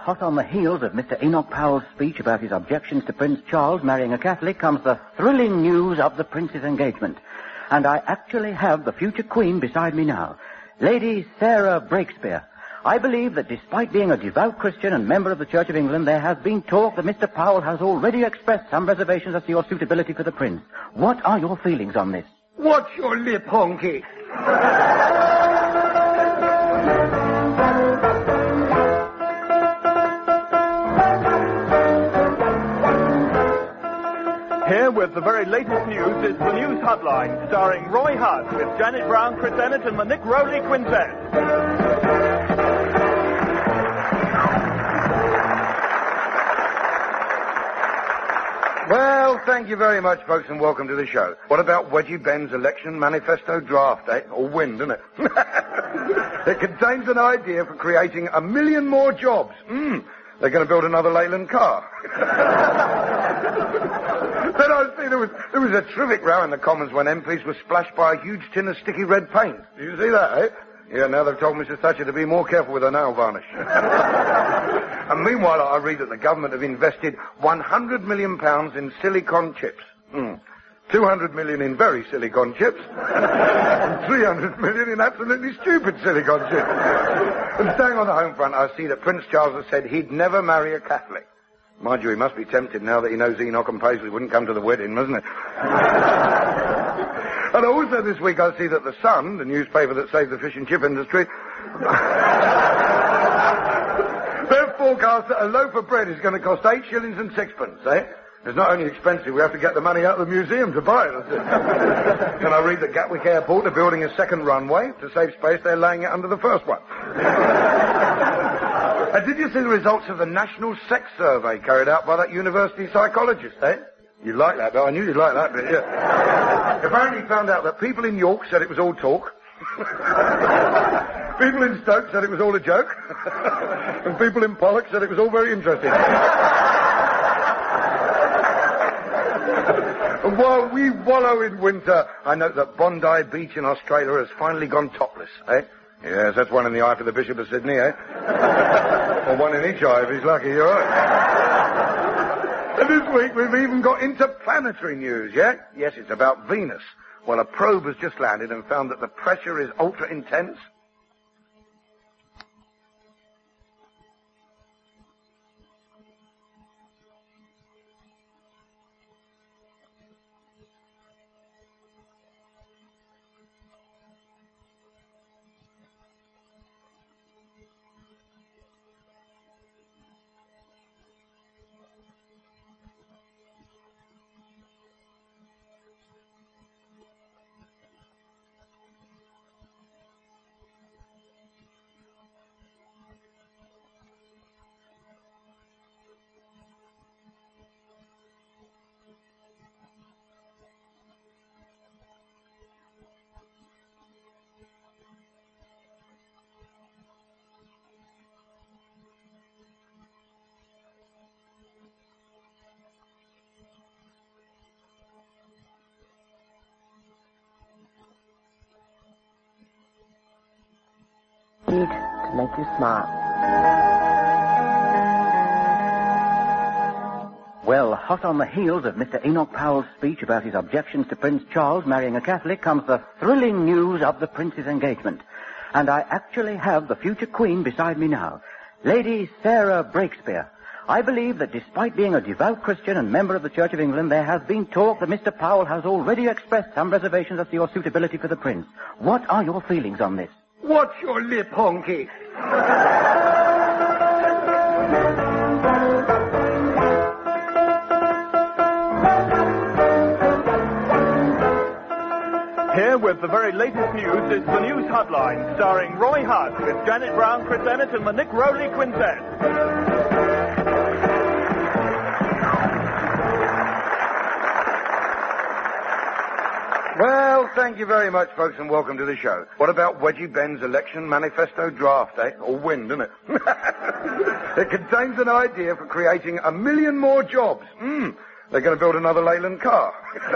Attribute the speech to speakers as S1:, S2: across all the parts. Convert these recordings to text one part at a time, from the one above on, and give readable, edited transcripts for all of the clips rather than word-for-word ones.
S1: hot on the heels of Mr. Enoch Powell's speech about his objections to Prince Charles marrying a Catholic comes the thrilling news of the Prince's engagement. And I actually have the future Queen beside me now, Lady Sarah Breakspear. I believe that despite being a devout Christian and member of the Church of England, there has been talk that Mr. Powell has already expressed some reservations as to your suitability for the Prince. What are your feelings on this?
S2: Watch your lip, honky.
S3: Here with the very latest news is the News Hotline, starring Roy Hutt with Janet Brown, Chris Emmett, and the Nick Rowley Quintet.
S2: Well, thank you very much, folks, and welcome to the show. What about Wedgie Ben's election manifesto draft, eh? Or wind, isn't it? It contains an idea for creating 1 million more jobs. They're going to build another Leyland car. Then I see there was a terrific row in the Commons when MPs were splashed by a huge tin of sticky red paint. Did you see that, eh? Yeah, now they've told Mrs. Thatcher to be more careful with her nail varnish. And meanwhile, I read that the government have invested £100 million in silicon chips. 200 million in very silicon chips. And 300 million in absolutely stupid silicon chips. And staying on the home front, I see that Prince Charles has said he'd never marry a Catholic. Mind you, he must be tempted now that he knows Enoch and Paisley wouldn't come to the wedding, mustn't he? And also this week I see that The Sun, the newspaper that saved the fish and chip industry, they've forecast that a loaf of bread is going to cost 8 shillings and 6pence, eh? It's not only expensive, we have to get the money out of the museum to buy it. And I read that Gatwick Airport are building a second runway. To save space, they're laying it under the first one. And did you see the results of the National Sex Survey carried out by that university psychologist, eh? You like that bit? I knew you'd like that bit, yeah. Apparently found out that people in York said it was all talk. People in Stoke said it was all a joke. And people in Pollock said it was all very interesting. And while we wallow in winter, I note that Bondi Beach in Australia has finally gone topless, eh? Yes, that's one in the eye for the Bishop of Sydney, eh? Or one in each eye if he's lucky, you're right. And this week we've even got interplanetary news, yeah? Yes, it's about Venus. Well, a probe has just landed and found that the pressure is ultra intense.
S4: To make you smart.
S1: Well, hot on the heels of Mr. Enoch Powell's speech about his objections to Prince Charles marrying a Catholic comes the thrilling news of the Prince's engagement. And I actually have the future Queen beside me now, Lady Sarah Breakspear. I believe that despite being a devout Christian and member of the Church of England, there has been talk that Mr. Powell has already expressed some reservations as to your suitability for the Prince. What are your feelings on this?
S2: Watch your lip, honky.
S3: Here with the very latest news is the News Hotline, starring Roy Hutt with Janet Brown, Chris Emmett, and the Nick Rowley Quintet.
S2: Well, thank you very much, folks, and welcome to the show. What about Wedgie Ben's election manifesto draft, eh? Or wind, isn't it? It contains an idea for creating 1 million more jobs. They're going to build another Leyland car.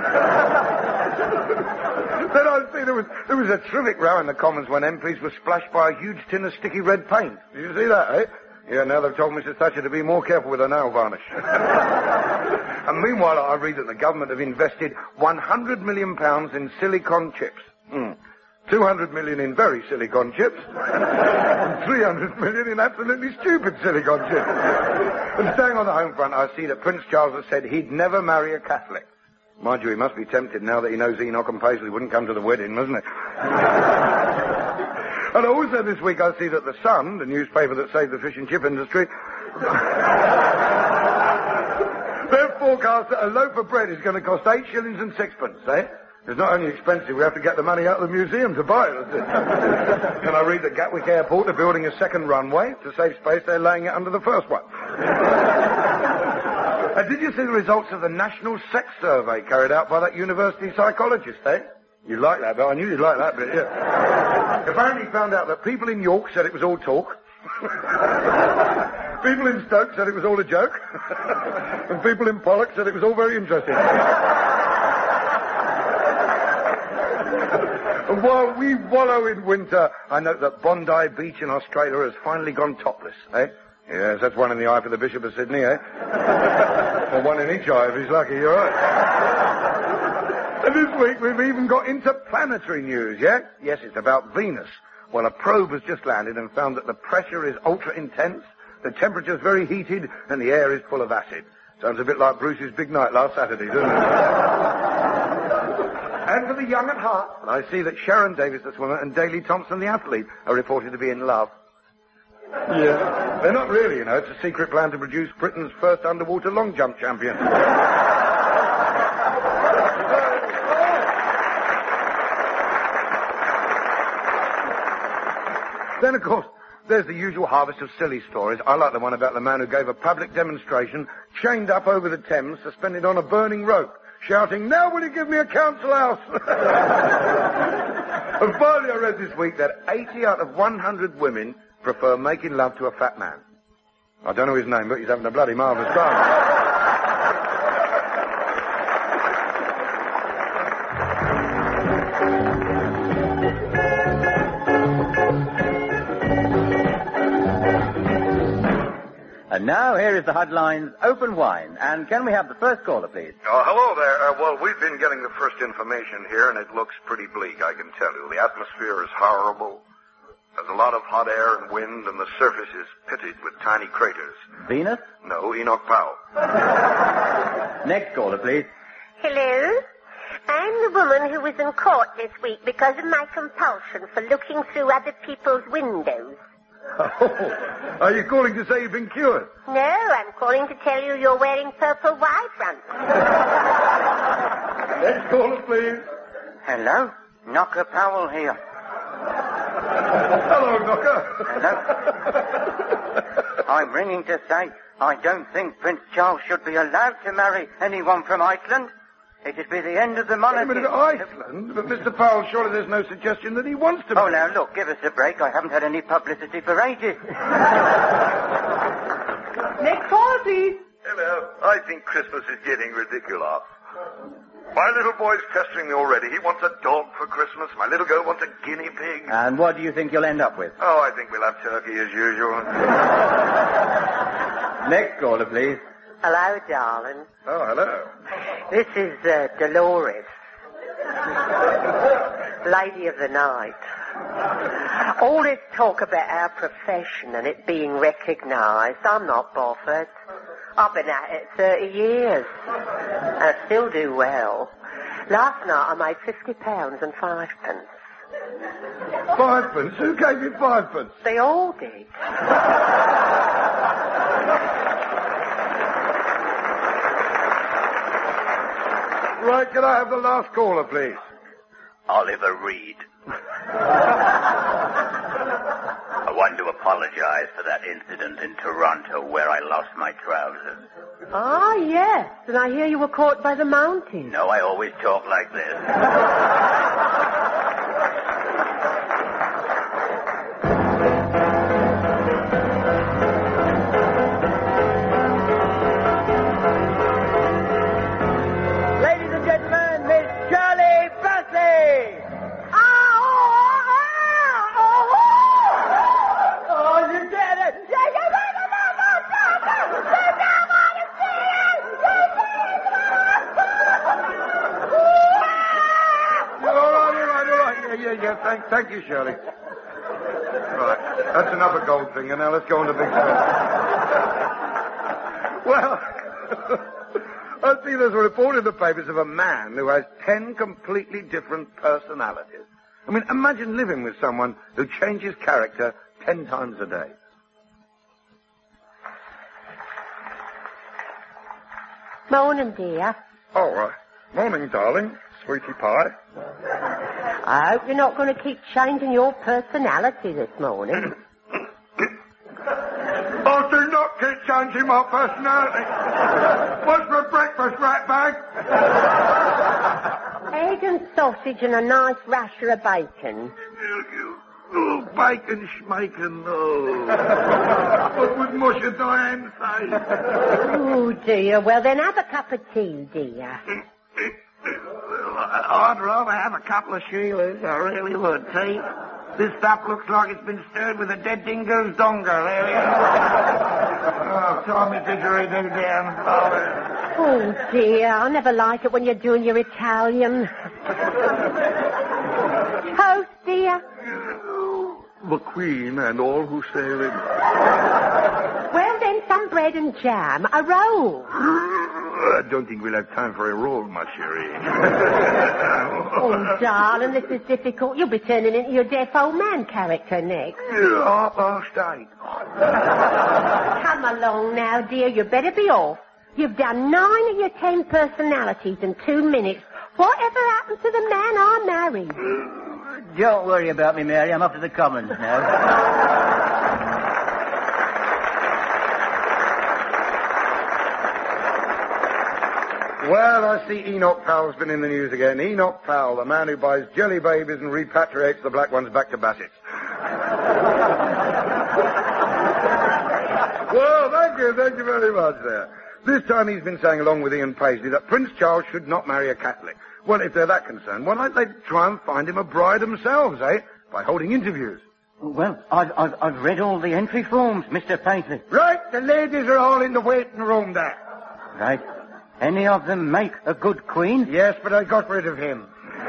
S2: Then I see there was a terrific row in the Commons when MPs were splashed by a huge tin of sticky red paint. Did you see that, eh? Yeah, now they've told Mrs. Thatcher to be more careful with her nail varnish. And meanwhile, I read that the government have invested £100 million in silicon chips. 200 million in very silicon chips. And 300 million in absolutely stupid silicon chips. And staying on the home front, I see that Prince Charles has said he'd never marry a Catholic. Mind you, he must be tempted now that he knows Enoch and Paisley wouldn't come to the wedding, mustn't he? And also this week I see that The Sun, the newspaper that saved the fish and chip industry, they've forecast that a loaf of bread is going to cost 8 shillings and 6pence, eh? It's not only expensive, we have to get the money out of the museum to buy it. And I read that Gatwick Airport are building a second runway. To save space, they're laying it under the first one. Did you see the results of the National Sex Survey carried out by that university psychologist, eh? You like that bit? I knew you'd like that bit, yeah. Apparently he found out that people in York said it was all talk. People in Stoke said it was all a joke. And people in Pollock said it was all very interesting. And while we wallow in winter, I note that Bondi Beach in Australia has finally gone topless, eh? Yes, that's one in the eye for the Bishop of Sydney, eh? Or one in each eye if he's lucky, you're right. And this week we've even got interplanetary news, yeah? Yes, it's about Venus. Well, a probe has just landed and found that the pressure is ultra-intense, the temperature's very heated, and the air is full of acid. Sounds a bit like Bruce's big night last Saturday, doesn't it? And for the young at heart, I see that Sharon Davis, the swimmer, and Daley Thompson, the athlete, are reported to be in love. Yeah. They're not really, you know. It's a secret plan to produce Britain's first underwater long jump champion. Then, of course, there's the usual harvest of silly stories. I like the one about the man who gave a public demonstration, chained up over the Thames, suspended on a burning rope, shouting, "Now will you give me a council house?" And finally, I read this week that 80 out of 100 women prefer making love to a fat man. I don't know his name, but he's having a bloody marvellous time.
S1: And now here is the Hudline's Open Wine. And can we have the first caller, please?
S2: Oh, hello there. Well, we've been getting the first information here, and it looks pretty bleak, I can tell you. The atmosphere is horrible. There's a lot of hot air and wind, and the surface is pitted with tiny craters.
S1: Venus?
S2: No, Enoch Powell.
S1: Next caller, please.
S5: Hello? I'm the woman who was in court this week because of my compulsion for looking through other people's windows.
S2: Oh, are you calling to say you've been cured?
S5: No, I'm calling to tell you you're wearing purple Y-front.
S2: Next caller, please.
S1: Hello? Knocker Powell here.
S2: Hello, Knocker.
S1: Hello? I'm ringing to say I don't think Prince Charles should be allowed to marry anyone from Iceland. It'd be the end of the monarchy.
S2: Iceland? But Mr. Powell, surely there's no suggestion that he wants to...
S1: Oh, now, look, give us a break. I haven't had any publicity for ages.
S4: Next caller, please.
S2: Hello. I think Christmas is getting ridiculous. My little boy's pestering me already. He wants a dog for Christmas. My little girl wants a guinea pig.
S1: And what do you think you'll end up with?
S2: Oh, I think we'll have turkey as usual.
S1: Next caller, please.
S4: Hello, darling.
S2: Oh, hello.
S4: This is Dolores, Lady of the Night. All this talk about our profession and it being recognised, I'm not bothered. I've been at it 30 years, and I still do well. Last night I made £50 and 5p.
S2: 5p? Who gave you 5p?
S4: They all did.
S2: Right, can I have the last caller, please?
S6: Oliver Reed. I want to apologize for that incident in Toronto where I lost my trousers.
S4: Ah, yes. And I hear you were caught by the mountain.
S6: No, I always talk like this.
S2: Thank you, Shirley. Right, that's enough of Goldfinger. Now let's go on to Big Sven. Well, I see there's a report in the papers of a man who has 10 completely different personalities. I mean, imagine living with someone who changes character 10 times a day.
S5: Morning, dear.
S2: Oh, morning, darling. Sweetie pie.
S5: I hope you're not going to keep changing your personality this morning.
S2: I do not keep changing my personality. What's for breakfast, ratbag?
S5: Egg and sausage and a nice rasher of bacon.
S2: Oh, bacon schmaken, oh. What would Musha Diane say?
S5: Oh, dear. Well, then have a cup of tea, dear.
S2: I'd rather have a couple of Sheilas, I really would, see? This stuff looks like it's been stirred with a dead dingo's donga, really. Oh, Tommy didgeridoo down.
S5: Oh, dear. I never like it when you're doing your Italian. Toast, dear.
S2: The Queen and all who sail in.
S5: Well, then, some bread and jam. A roll.
S2: I don't think we'll have time for a roll, ma chérie.
S5: Oh, darling, this is difficult. You'll be turning into your deaf old man character next.
S2: Half-past 8.
S5: Come along now, dear. You better be off. You've done 9 of your 10 personalities in 2 minutes. Whatever happened to the man I married?
S1: Don't worry about me, Mary. I'm up to the Commons now.
S2: Well, I see Enoch Powell's been in the news again. Enoch Powell, the man who buys jelly babies and repatriates the black ones back to Bassett's. Well, thank you very much there. This time he's been saying, along with Ian Paisley, that Prince Charles should not marry a Catholic. Well, if they're that concerned, why don't they try and find him a bride themselves, eh? By holding interviews.
S1: Well, I've read all the entry forms, Mr. Paisley.
S2: Right, the ladies are all in the waiting room there.
S1: Right. Any of them make a good queen?
S2: Yes, but I got rid of him.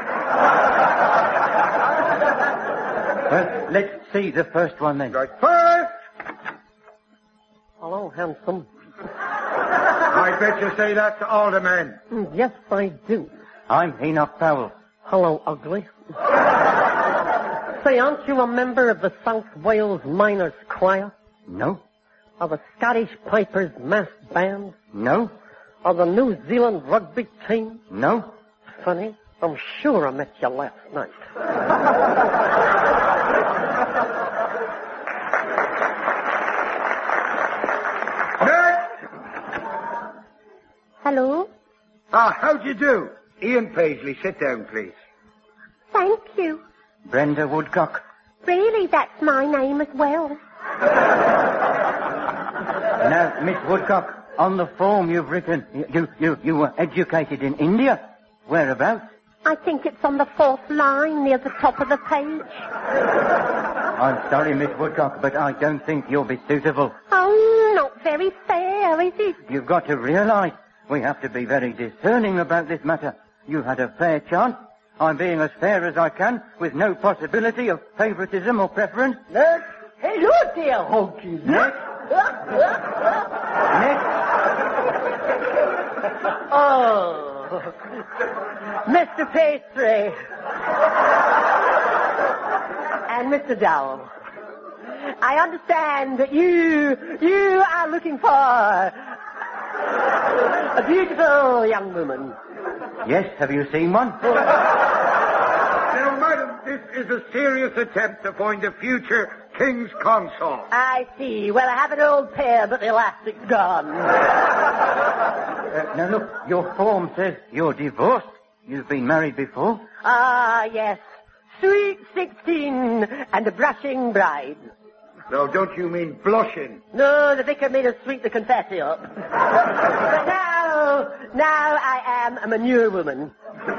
S1: Well, let's see the first one then.
S2: Right, first!
S7: Hello, handsome.
S2: I bet you say that to all the men.
S7: Yes, I do.
S1: I'm Enoch Powell.
S7: Hello, ugly. Say, aren't you a member of the South Wales Miners Choir?
S1: No.
S7: Of the Scottish Pipers Massed Band?
S1: No.
S7: Of the New Zealand Rugby Team?
S1: No.
S7: Funny, I'm sure I met you last night.
S2: Next!
S5: Hello?
S2: How'd you do? Ian Paisley, sit down, please.
S5: Thank you.
S1: Brenda Woodcock.
S5: Really, that's my name as well.
S1: Now, Miss Woodcock, on the form you've written, you were educated in India. Whereabouts?
S5: I think it's on the 4th line near the top of the page.
S1: I'm sorry, Miss Woodcock, but I don't think you'll be suitable.
S5: Oh, not very fair, is it?
S1: You've got to realize we have to be very discerning about this matter. You had a fair chance. I'm being as fair as I can, with no possibility of favoritism or preference.
S7: Next. Hello there, honky.
S1: Next. Next.
S7: Oh, Mr. Pastry. And Mr. Dowell. I understand that you are looking for a beautiful young woman.
S1: Yes, have you seen one?
S2: Now, madam, this is a serious attempt to find a future King's Consort.
S7: I see. Well, I have an old pair, but the elastic's gone.
S1: Now, look, your form says you're divorced. You've been married before.
S7: Ah, yes. Sweet 16 and a blushing bride.
S2: No, don't you mean blushing?
S7: No, the vicar made us sweep the confetti up. But now I am a manure woman.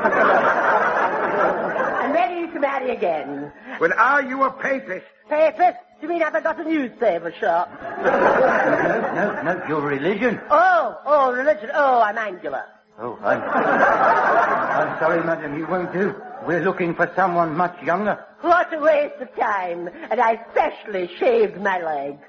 S7: I'm ready to marry again.
S2: Well, are you a papist?
S7: Papist? You mean have I got a newspaper shop?
S1: No, your religion.
S7: Oh, religion. Oh, I'm Angela.
S1: Oh, I'm sorry, madam, you won't do. We're looking for someone much younger.
S7: What a waste of time. And I specially shaved my legs.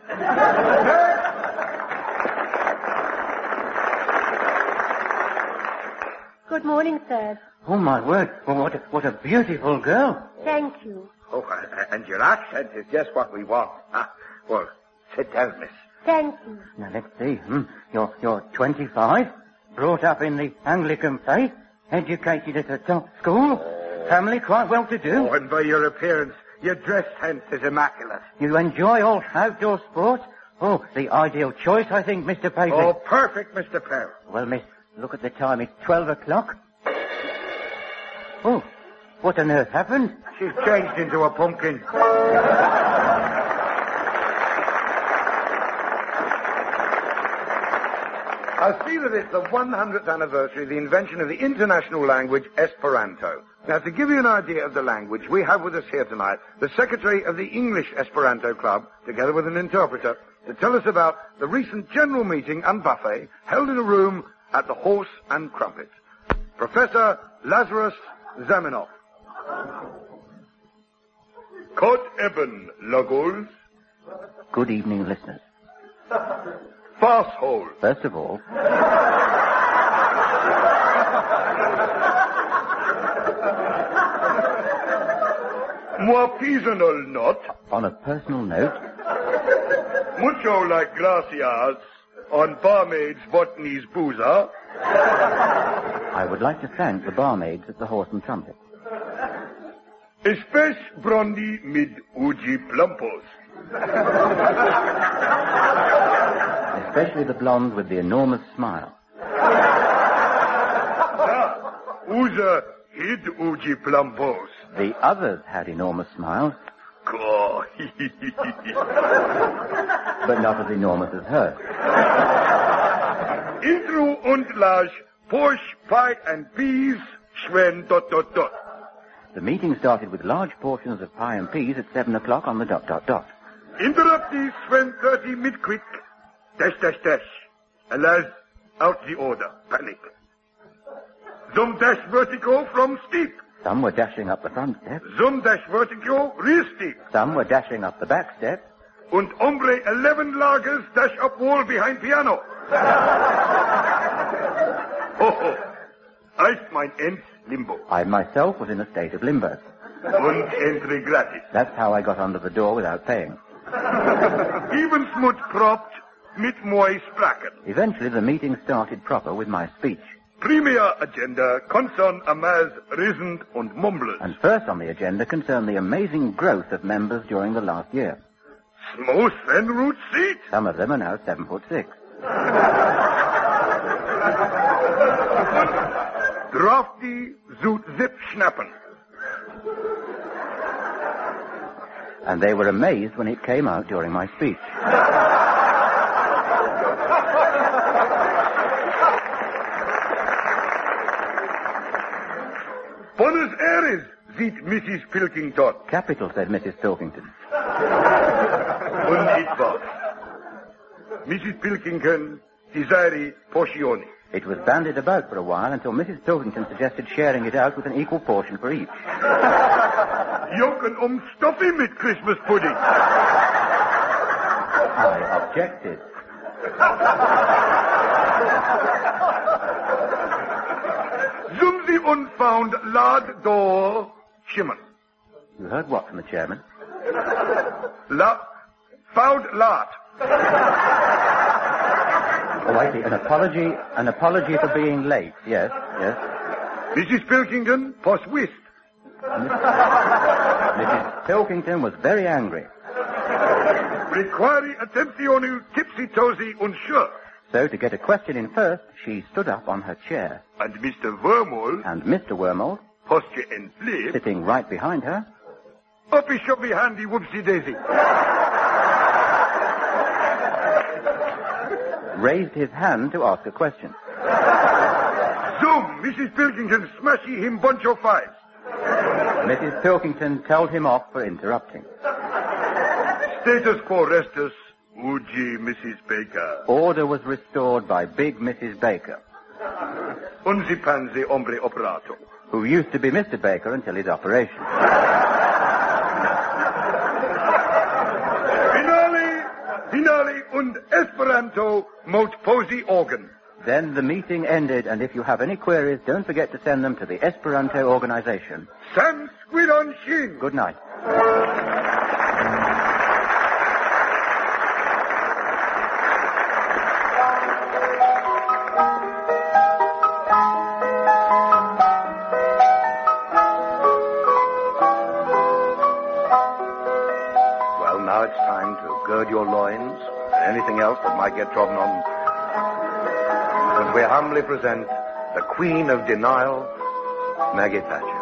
S5: Good morning, sir.
S1: Oh, my word. Well, what a beautiful girl.
S5: Thank you.
S2: Oh, and your accent is just what we want. Well, sit down, miss.
S5: Thank you.
S1: Now, let's see. You're 25, brought up in the Anglican faith, educated at a top school, family quite well-to-do.
S2: Oh, and by your appearance, your dress sense is immaculate.
S1: You enjoy all outdoor sports? Oh, the ideal choice, I think, Mr. Paisley.
S2: Oh, perfect, Mr. Pell.
S1: Well, miss, look at the time. It's 12 o'clock. Oh, what on earth happened?
S2: She's changed into a pumpkin. I see that it's the 100th anniversary of the invention of the international language Esperanto. Now, to give you an idea of the language, we have with us here tonight the secretary of the English Esperanto Club, together with an interpreter, to tell us about the recent general meeting and buffet held in a room at the Horse and Crumpet. Professor Lazarus Zamenhof.
S8: Cod Eben, Lagos.
S1: Good evening, listeners.
S8: Farshole.
S1: First of all,
S8: Moi peasonal not.
S1: on a personal note,
S8: Mucho like gracias on barmaid's botany's boozer.
S1: I would like to thank the barmaids at the Horse and Trumpet.
S8: Espes brondi mid uji plumpos.
S1: Especially the blonde with the enormous smile.
S8: Uza hid uji plumpos.
S1: The others had enormous smiles,
S8: Ko.
S1: but not as enormous as hers.
S8: Intro und lage Porsche pie and peas schwen ...
S1: The meeting started with large portions of pie and peas at 7 o'clock on the ...
S8: Interrupt these Sven 30 mid-quick. ... Alas, out the order. Panic. Some dash vertical from steep.
S1: Some were dashing up the front step.
S8: Some dash vertical rear steep.
S1: Some were dashing up the back step.
S8: Und hombre 11 lagers dash up wall behind piano. Ho. Eist mein Ends limbo.
S1: I myself was in a state of limbo.
S8: Und entry gratis.
S1: That's how I got under the door without paying.
S8: Even smut propt mit moi sprachen.
S1: Eventually, the meeting started proper with my speech.
S8: Premier agenda concern amaz risend und mumblers.
S1: And first on the agenda concerned the amazing growth of members during the last year.
S8: Smooth and root seat.
S1: Some of them are now 7'6".
S8: Drafty zoot zip schnappen.
S1: And they were amazed when it came out during my speech.
S8: Buenos Aires, sieht Mrs. Pilkington.
S1: Capital, said Mrs. Pilkington.
S8: Und etwas. Mrs. Pilkington, desire portioni.
S1: It was bandied about for a while until Mrs. Pilkington suggested sharing it out with an equal portion for each.
S8: Joken stuffy mit Christmas pudding.
S1: I objected.
S8: Zum Sie unfound lad door schimmen.
S1: You heard what from the chairman?
S8: Found lad.
S1: Oh, I see. An apology for being late. Yes.
S8: Mrs. Pilkington, pos whist.
S1: Mrs. Pilkington was very angry.
S8: Require attenzione tipsy-toesy und sure.
S1: So, to get a question in first, she stood up on her chair.
S8: And Mr. Wormhole,
S1: And Mr. Wormhole,
S8: posture and flip,
S1: sitting right behind her,
S8: uppy shoppy handy whoopsie-daisy.
S1: raised his hand to ask a question.
S8: Zoom, Mrs. Pilkington smashy him bunch of fives.
S1: Mrs. Pilkington told him off for interrupting.
S8: Status quo restus, uji Mrs. Baker.
S1: Order was restored by big Mrs. Baker.
S8: Unzi panzi hombre operato.
S1: who used to be Mr. Baker until his operation.
S2: Finale und Esperanto mot posi organ.
S1: Then the meeting ended, and if you have any queries, don't forget to send them to the Esperanto organization.
S2: Sam squid on shin.
S1: Good night.
S2: Well, now it's time to gird your loins and anything else that might get trodden on. And we humbly present the Queen of Denial, Maggie Thatcher.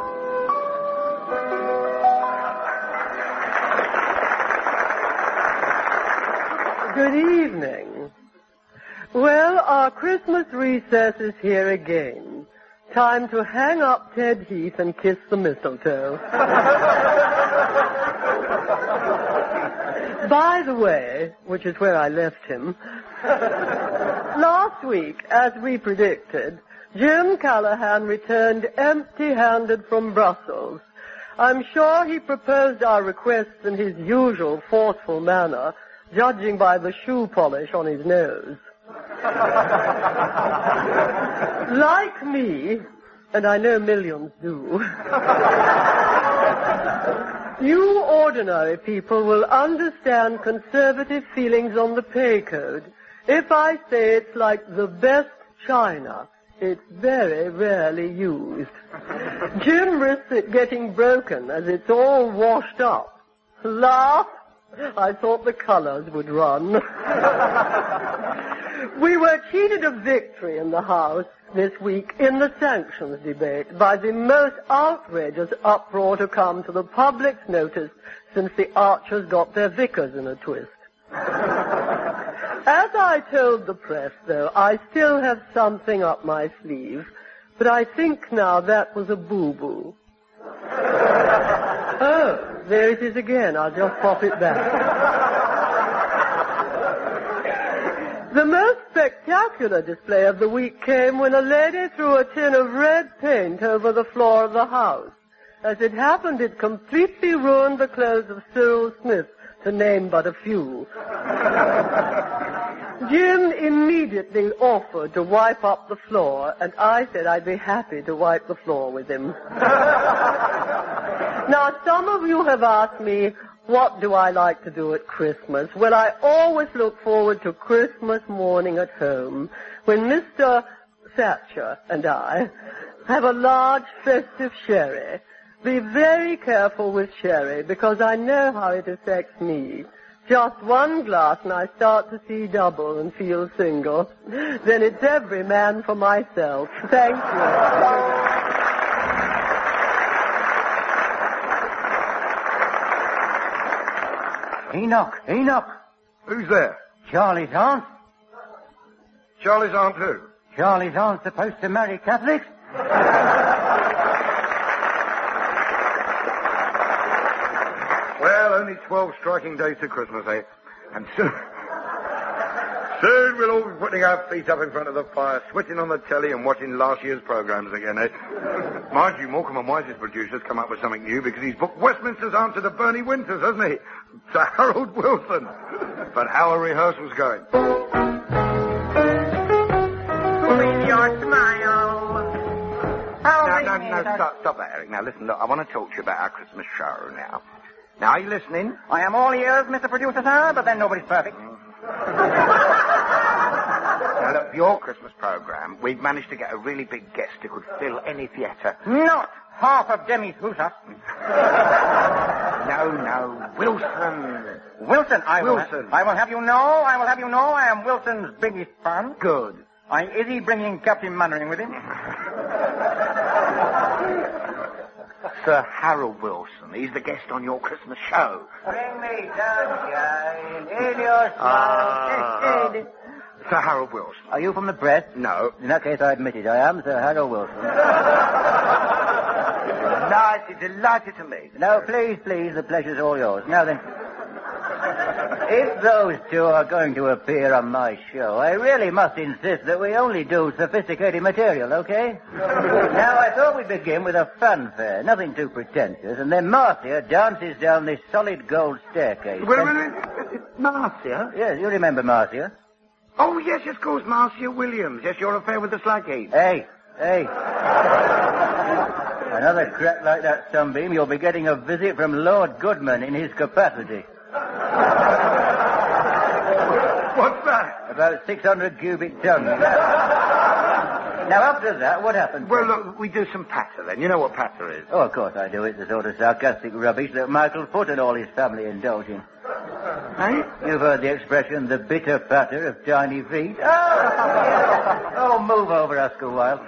S7: Good evening. Well, our Christmas recess is here again. Time to hang up Ted Heath and kiss the mistletoe. By the way, which is where I left him, last week, as we predicted, Jim Callahan returned empty-handed from Brussels. I'm sure he proposed our requests in his usual forceful manner, judging by the shoe polish on his nose. Like me, and I know millions do, you ordinary people will understand conservative feelings on the pay code if I say it's like the best china. It's very rarely used. Jim risks it getting broken as it's all washed up. Laugh? I thought the colors would run. We were cheated of victory in the House this week in the sanctions debate by the most outrageous uproar to come to the public's notice since the Archers got their Vickers in a twist. As I told the press, though, I still have something up my sleeve, but I think now that was a boo-boo. Oh, there it is again. I'll just pop it back. The most spectacular display of the week came when a lady threw a tin of red paint over the floor of the House. As it happened, it completely ruined the clothes of Cyril Smith, to name but a few. Jim immediately offered to wipe up the floor, and I said I'd be happy to wipe the floor with him. Now, some of you have asked me, what do I like to do at Christmas? Well, I always look forward to Christmas morning at home, when Mr. Thatcher and I have a large festive sherry. Be very careful with sherry, because I know how it affects me. Just one glass and I start to see double and feel single. Then it's every man for myself. Thank you.
S1: Enoch.
S2: Who's there?
S1: Charlie's aunt.
S2: Charlie's aunt who?
S1: Charlie's aunt's supposed to marry Catholics.
S2: Well, only 12 striking days to Christmas, eh? And soon we'll all be putting our feet up in front of the fire, switching on the telly and watching last year's programs again, eh? Mind you, Morecambe and Wise's producer's come up with something new because he's booked Westminster's answer to Bernie Winters, hasn't he? Sir Harold Wilson. But how are rehearsals going?
S4: With your smile.
S2: No, stop that, Eric. Now, listen, look, I want to talk to you about our Christmas show now. Now, are you listening?
S1: I am all ears, Mr. Producer, sir, but then nobody's perfect.
S2: Now, look, for your Christmas program, we've managed to get a really big guest who could fill any theatre.
S1: Not half of Demi's Husa.
S2: No, Wilson.
S1: Wilson, I will have you know, I am Wilson's biggest fan.
S2: Good.
S1: Is he bringing Captain Mannering with him?
S2: Sir Harold Wilson. He's the guest on your Christmas show.
S1: Bring me sunshine in your smile.
S2: Sir Harold Wilson.
S1: Are you from the press?
S2: No.
S1: In that case, I admit it. I am Sir Harold Wilson.
S2: Delighted to meet you.
S1: No, please, the pleasure's all yours. Now then. If those two are going to appear on my show, I really must insist that we only do sophisticated material, okay? Now, I thought we'd begin with a fanfare, nothing too pretentious, and then Marcia dances down this solid gold staircase.
S2: Wait a minute. Marcia?
S1: Yes, you remember Marcia?
S2: Oh, yes, of course, Marcia Williams. Yes, your affair with the slaghead.
S1: Hey. Another crack like that, Sunbeam, you'll be getting a visit from Lord Goodman in his capacity.
S2: What's that?
S1: About 600 cubic tons. Now, after that, what happens?
S2: Well, look, we do some patter then. You know what patter is?
S1: Oh, of course I do. It's the sort of sarcastic rubbish that Michael Foot and all his family indulge in.
S2: Eh?
S1: You've heard the expression, the bitter patter of tiny feet. Oh, move over, Oscar Wilde.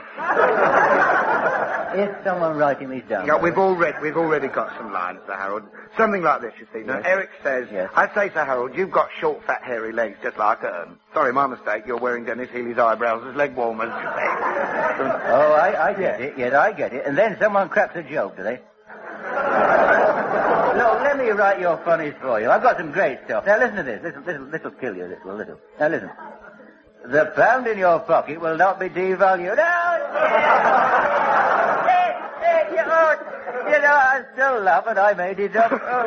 S1: Is someone writing these down?
S2: Yeah, we've already got some lines, Sir Harold. Something like this, you see. Now,
S1: Yes.
S2: Eric says,
S1: Yes.
S2: I say, Sir Harold, you've got short, fat, hairy legs, just like sorry, my mistake. You're wearing Dennis Healy's eyebrows as leg warmers, you say.
S1: Oh, I get it. Yes, I get it. And then someone cracks a joke, do they? Look, let me write your funnies for you. I've got some great stuff. Now, listen to this. This'll kill you, little. Now, listen. The pound in your pocket will not be devalued. You know, I still laugh and I made it up.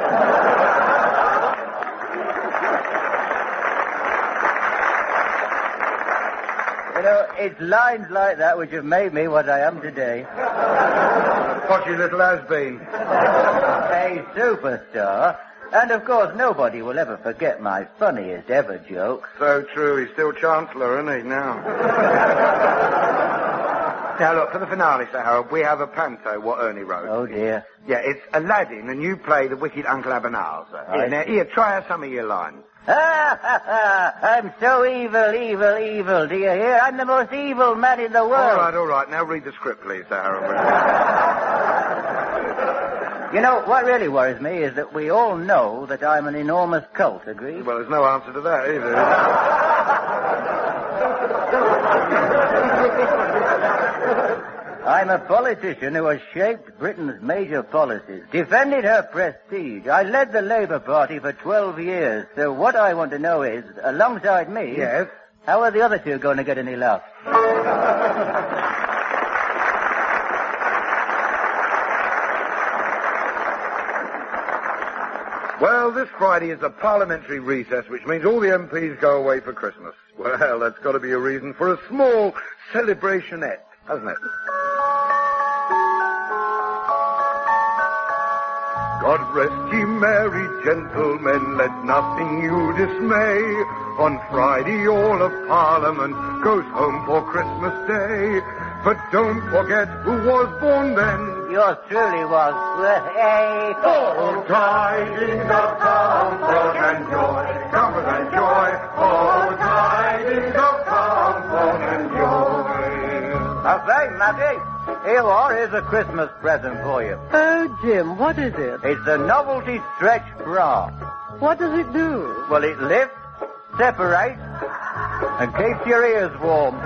S1: You know, it's lines like that which have made me what I am today.
S2: Potty little has-been.
S1: A superstar. And, of course, nobody will ever forget my funniest ever joke.
S2: So true. He's still Chancellor, isn't he, now? Now, look, for the finale, Sir Harold, we have a panto, what Ernie wrote.
S1: Oh, dear.
S2: Yeah, it's Aladdin, and you play the wicked Uncle Abanazar.
S1: Right.
S2: Here, try out some of your lines.
S1: I'm so evil. Do you hear? I'm the most evil man in the world.
S2: All right. Now read the script, please, Sir Harold.
S1: You know, what really worries me is that we all know that I'm an enormous cult, agree?
S2: Well, there's no answer to that, either.
S1: I'm a politician who has shaped Britain's major policies, defended her prestige. I led the Labour Party for 12 years. So what I want to know is, alongside me...
S2: Yes?
S1: How are the other two going to get any laughs?
S2: Well, this Friday is a parliamentary recess, which means all the MPs go away for Christmas. Well, that's got to be a reason for a small celebrationette, hasn't it? God rest ye merry gentlemen, let nothing you dismay. On Friday all of Parliament goes home for Christmas Day. But don't forget who was born then.
S1: Yours truly was.
S2: Oh, tidings of comfort and joy, comfort and joy. Oh, tidings of comfort and joy.
S1: Okay, Matty. Here you are. Here's a Christmas present for you.
S7: Oh, Jim, what is it?
S1: It's the Novelty Stretch Bra.
S7: What does it do?
S1: Well, it lifts, separates, and keeps your ears warm.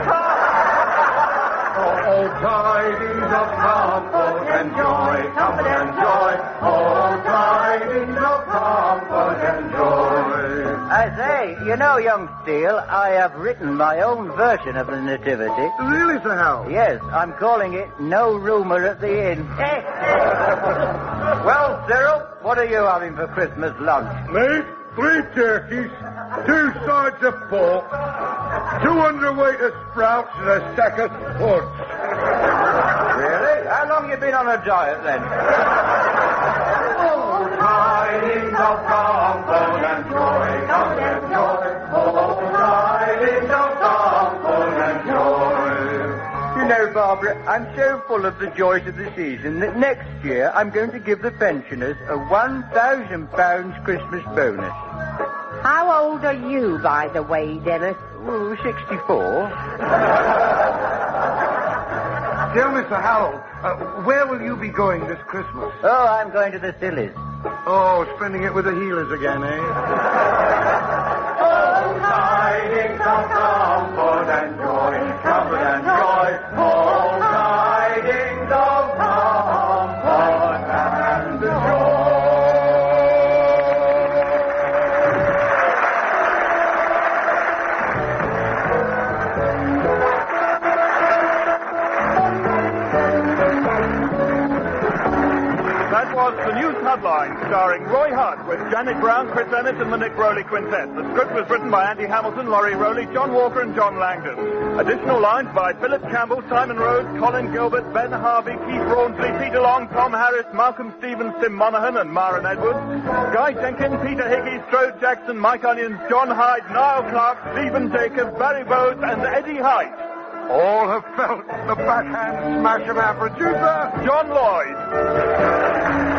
S2: Oh, tidings of comfort and joy, comfort and joy. Oh, tidings of comfort and joy.
S1: I say, you know, young Steele, I have written my own version of the Nativity.
S2: Really, Sir Hal?
S1: Yes, I'm calling it No Rumour at the Inn. Well, Cyril, what are you having for Christmas lunch?
S8: Me? 3 turkeys, 2 sides of pork, 200 weight of sprouts, and a sack of spuds.
S1: Really? How long you been on a diet, then?
S2: Oh, tidings of comfort and joy, comfort and joy. Oh, tidings of comfort and joy.
S1: You know, Barbara, I'm so full of the joys of the season that next year I'm going to give the pensioners a £1,000 Christmas bonus.
S5: How old are you, by the way, Dennis?
S1: Oh, 64.
S2: Tell me, Sir Harold, where will you be going this Christmas?
S1: Oh, I'm going to the Sillies.
S2: Oh, spending it with the healers again, eh? Oh, tidings of comfort and joy, comfort and joy. Oh, tidings of comfort and joy.
S3: starring Roy Hutt with Janet Brown, Chris Emmett, and the Nick Rowley Quintet. The script was written by Andy Hamilton, Laurie Rowley, John Walker, and John Langdon. Additional lines by Philip Campbell, Simon Rhodes, Colin Gilbert, Ben Harvey, Keith Rawnsley, Peter Long, Tom Harris, Malcolm Stevens, Tim Monaghan, and Myron Edwards. Guy Jenkins, Peter Hickey, Strode Jackson, Mike Onions, John Hyde, Niall Clark, Stephen Jacob, Barry Bowes, and Eddie Height.
S2: All have felt the backhand smash of our producer,
S3: John Lloyd.